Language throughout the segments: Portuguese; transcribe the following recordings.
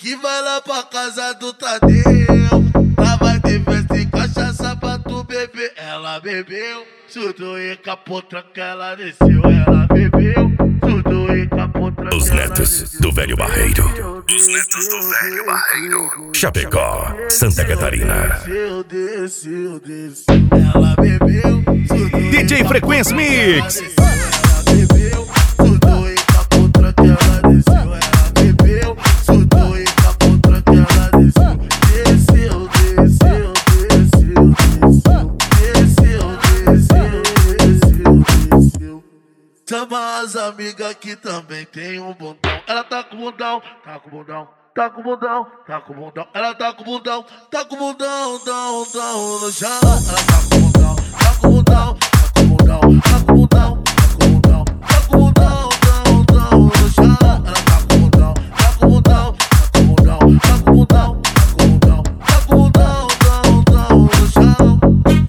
que vai lá pra casa do Tadeu. Lá vai ter festa e cachaça pra tu beber. Ela bebeu, tudo e capotra que ela desceu. Ela bebeu, tudo e capotra. Os netos do velho barreiro. Os netos do velho barreiro. Chapecó, Santa Catarina. Desceu. Ela bebeu, tudo DJ Frequência Mix. ela bebeu, tudo e capotra que ela desceu. Ela bebeu, tudo e capotra que ela desceu. Desceu. Chama as amigas que também tem um bundão. Ela tá com bundão, tá com bundão. Tá com bundão, tá com bundão. Ela tá com bundão, tá com bundão, dão no chão. Ela tá com bundão, tá com bundão, tá com bundão, tá com bundão, tá com bundão, tá com bundão, dão no chão. Ela tá com bundão, tá com bundão, tá com bundão, tá com bundão, tá com bundão, tá com bundão, dão no chão.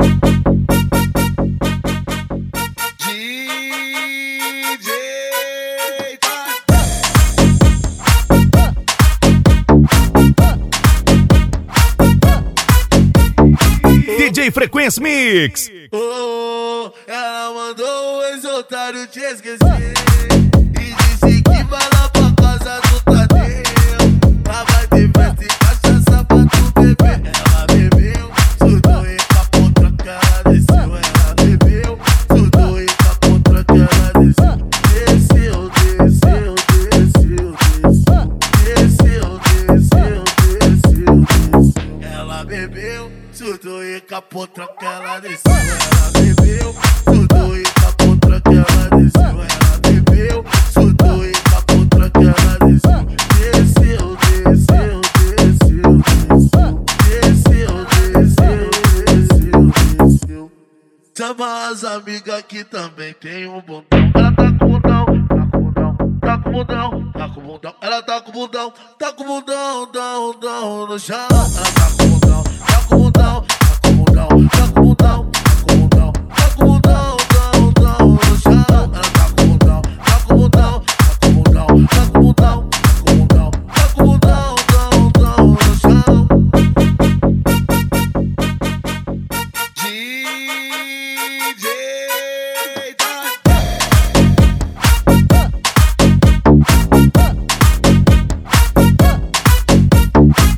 DJ Frequência Mix. Ela mandou o ex-otário te esquecer e disse que vai lá pra casa do Tadeu. Lá vai ter festa e cachaça pra tu beber. Ela bebeu, tudo e capotra que ela desceu. Ela bebeu, tudo e capotra que ela desceu. Desceu. Ela bebeu, tudo e capotra que ela desceu. Ela bebeu, tudo e capotra que ela desceu. Ela bebeu, tudo e capotra que ela desceu. Desceu. Chama as amigas que também tem um bundão. Ela tá com bundão, tá com bundão, tá com bundão, tá com bundão. Ela tá com bundão, tá com bundão, dão no chão. Ela tá com